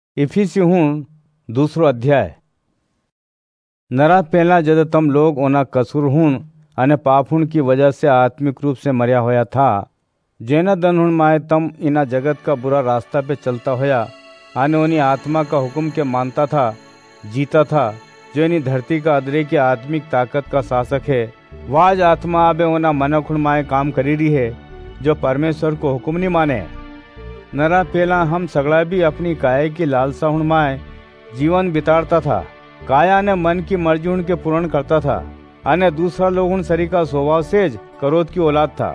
इफिसी दूसरो अध्याय। नरा पहला जद तम लोग ओना कसूर हुण अने पाप हुण की वजह से आत्मिक रूप से मर्या होया था, जेना दन हुण माए तम इना जगत का बुरा रास्ता पे चलता होया अने ओनी आत्मा का हुक्म के मानता था, जीता था, जो इनी धरती का अदरे की आत्मिक ताकत का शासक है। वाज आत्मा आबे ओना मनक हुण माए काम करी रही है, जो परमेश्वर को हुक्म नहीं माने। नरा पहला हम सगड़ा भी अपनी काया की लालसा हुण माए जीवन बिताड़ता था, काया ने मन की मर्जी हुण के पूर्ण करता था, अने दूसरा लोग हुण शरीर का स्वभाव से क्रोध की औलाद था।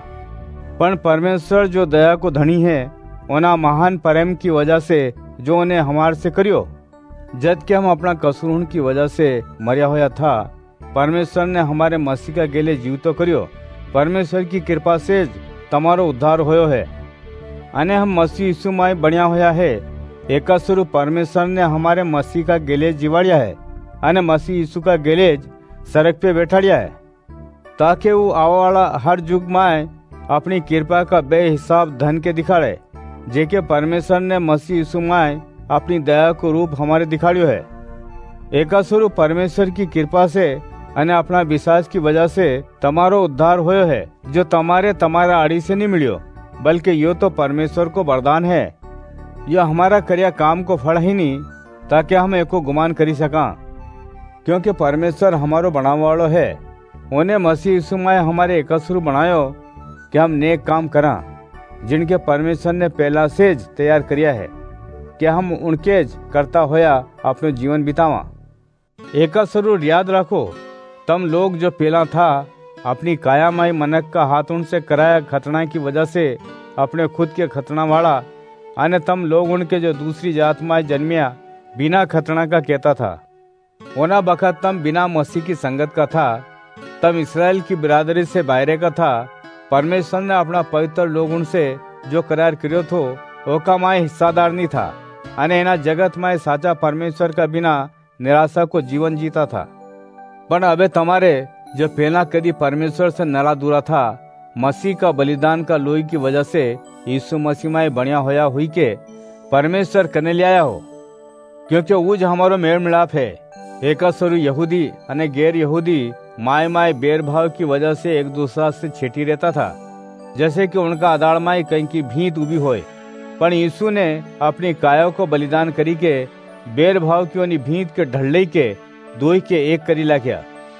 पण परमेश्वर जो दया को धनी है, ओना महान प्रेम की वजह से जो उन्हें हमार से करियो, जद के हम अपना कसूर हुण की वजह से मर्या होया था, परमेश्वर ने हमारे मसीह का गेले जीवतो करियो। परमेश्वर की कृपा से तमारो उद्धार होयो है, अने हम मसीह यीशु माय बण्या होया है। एक स्वरूप परमेश्वर ने हमारे मसीह का गेलेज जीवाड़िया है, अने मसीह यीशु का गेलेज सड़क पे बैठाड़िया है, ताकि वो आवा वाला हर युग माय अपनी कृपा का बेहिसाब धन के दिखाड़े, जेके परमेश्वर ने मसीह यीशु माय अपनी दया को रूप हमारे दिखाड़ियो है। एक स्वरूप परमेश्वर की कृपा से अने अपना विश्वास की वजह से तमारो उद्धार होयो है, जो तमारा आड़ी से नहीं मिलियो, बल्कि यो तो परमेश्वर को वरदान है। यह हमारा करिया काम को फल ही नहीं, ताकि हम एको गुमान करी सका, क्योंकि परमेश्वर हमारो बनावा वालो है। उन्हें मसीह यीशु माय हमारे एकस्वरूप बनायो कि हम नेक काम करा, जिनके परमेश्वर ने पहला से तैयार करिया है कि हम उनके करता होया अपनो जीवन बितावा। एक स्वरूप याद रखो, तम लोग जो पहला था अपनी कायामाई मनक का हाथ उनसे कराया खतना की वजह से अपने खुद के खतना वाला, अने तम लोग उनके जो दूसरी जात में जन्मिया बिना खतना का कहता था। ओना बखत तम बिना मसीह की संगत का था, तम इसराइल की बिरादरी से बाहरे का था। परमेश्वर ने अपना पवित्र लोग उनसे जो करार करियो थो, ओका माए हिस्सादार नहीं था, अने एना जगत माए साचा परमेश्वर का बिना निराशा को जीवन जीता था। पण अबे तमारे जो पहला कदी परमेश्वर से नरा दूरा था, मसीह का बलिदान का लोही की वजह से यीशु मसीह में बनिया होया हुई के परमेश्वर कने लिया हो, क्योंकि वो जो हमारो मेल मिलाप है। एक स्वरूप यहूदी अने गैर यहूदी माय बेर भाव की वजह से एक दूसरा से छेटी रहता था, जैसे कि उनका आदाड़ माय कहीं की भीत उभी होए। पण यीशु ने अपनी काया को बलिदान करी के बेर भाव की ओनी भीत के ढल्ले के दोई के एक करी लाख्या।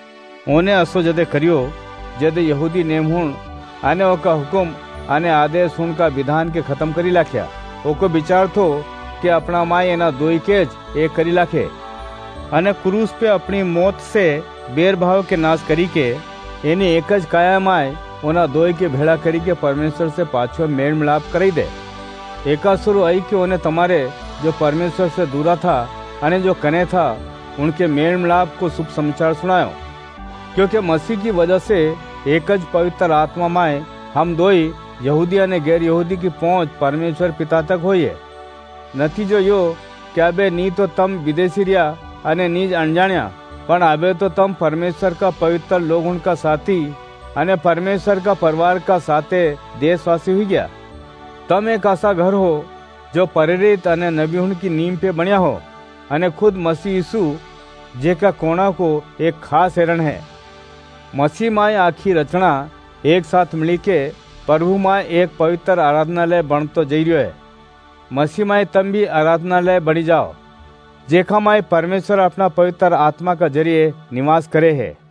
ओने असो जदे करियो जदे यहूदी नेम हुण अने ओका हुकुम अने आदेश हुण का विधान के खत्म करी लाख्या। ओको विचार थो कि अपना माय एना दोई के एक करी लाखे, अने क्रूस पे अपनी मौत से बेर भाव के नाश करी के एनी एकज काया माय ओना दोई के भेड़ा करी के परमेश्वर से पाछो मेल मिलाप कराई दे। एका सुरु आई कि ओने तमारे जो परमेश्वर से दूरा था अने जो कने था उनके मेल मिलाप को शुभ समाचार सुनायो, क्योंकि मसीह की वजह से एकज पवित्र आत्मा माय हम दोई यहूदी अने गैर यहूदी की पहुंच परमेश्वर पिता तक होई है। नतीजो यो कि अबे नी तो तम विदेशी रिया अने नीज अनजाण्या, पण अबे तो तम परमेश्वर का पवित्र लोग उनका साथी अने परमेश्वर का परिवार का साथे देशवासी हुई गया। तम एक ऐसा घर हो जो प्रेरित अने नबी उनकी नींव पे बनिया हो, अने खुद मसीह यीशु जेका कोणा को एक खास एरण है। मसीह माय आखी रचना एक साथ मिली के प्रभु माय एक पवित्र आराधनालय बनतो जई रह्यो है। मसीह माय तम भी आराधनालय बनी जाओ, जेका माय परमेश्वर अपना पवित्र आत्मा का जरिए निवास करे है।